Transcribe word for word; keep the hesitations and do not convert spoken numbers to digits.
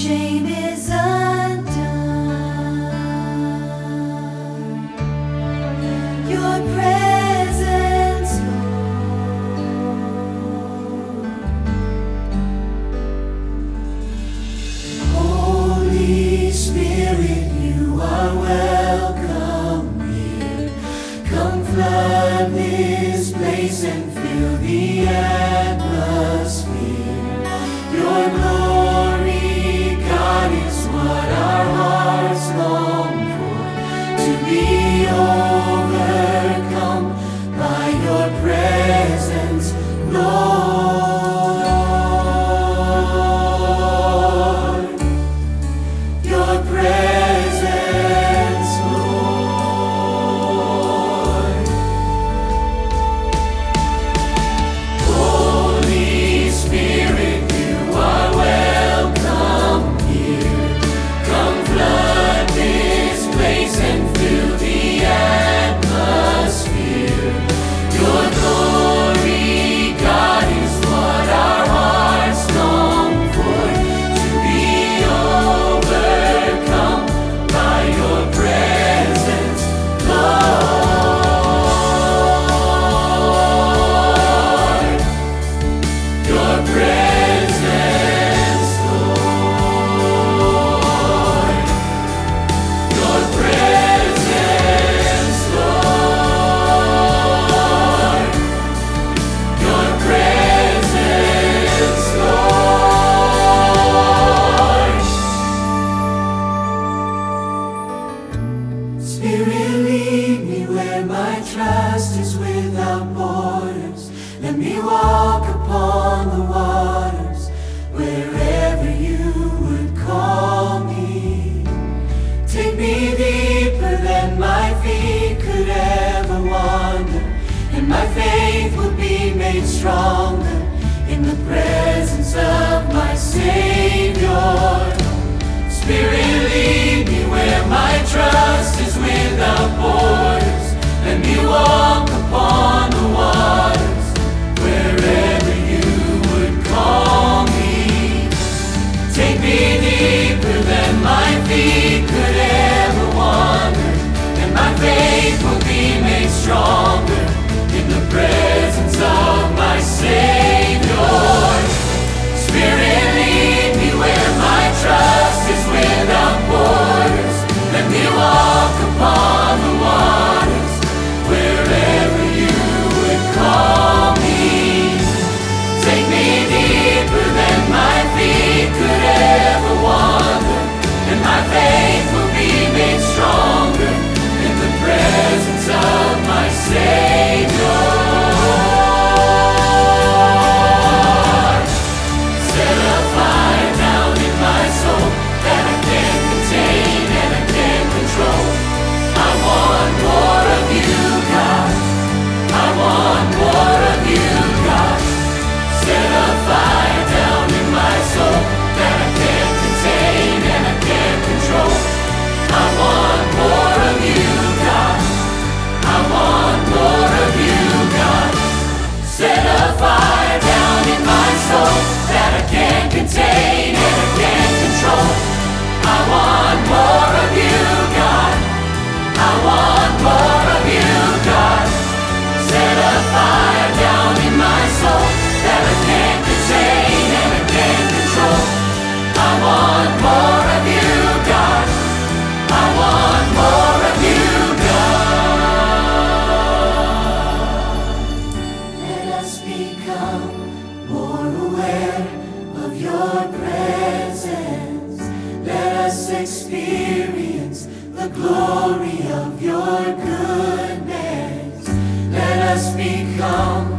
shame is undone. Your presence, Lord. Holy Spirit, you are welcome here. Come flood this place and fill the atmosphere. Your glory, God, is what our hearts long for, to be overcome by your presence, Lord. Your presence, Lord. Holy Spirit, you are welcome here. Come flood this place and fill the atmosphere. Your glory, God, is what our hearts long for, to be overcome by your presence, Lord. Your presence, Lord. Your presence, Lord. Your presence, Lord. Spirit, lead me where my trust is without borders. Let me walk upon the waters wherever you would call me. Take me deeper than my feet could ever wander, and my faith will be made stronger in the presence of my Savior. Spirit, lead me where my trust is without borders. Let me walk upon the waters wherever you would call me. Take me deeper than my feet could ever wander, and my faith will be made stronger in the presence of my Savior. Spirit, lead me where my trust is without borders. Let me walk upon the waters wherever you would call me. Take me deeper than my feet could ever wander, and my faith will be made stronger in the presence of my Savior. Set a fire down in my soul that I can't contain and I can't control. I want more of you, God. I want more of you, God. Set a fire down in my soul that I can't contain and I can't control. I want more of you, God. I want more of you, God. Set a fire down in my soul that I can't contain and I can't control. I want more of you, God. I want more of you, God. Set a fire down in my soul that I can't contain and I can't control. I want more of you, God. I want more of you, God. Let us become more aware of your presence. Let us experience the glory of your goodness. Let us become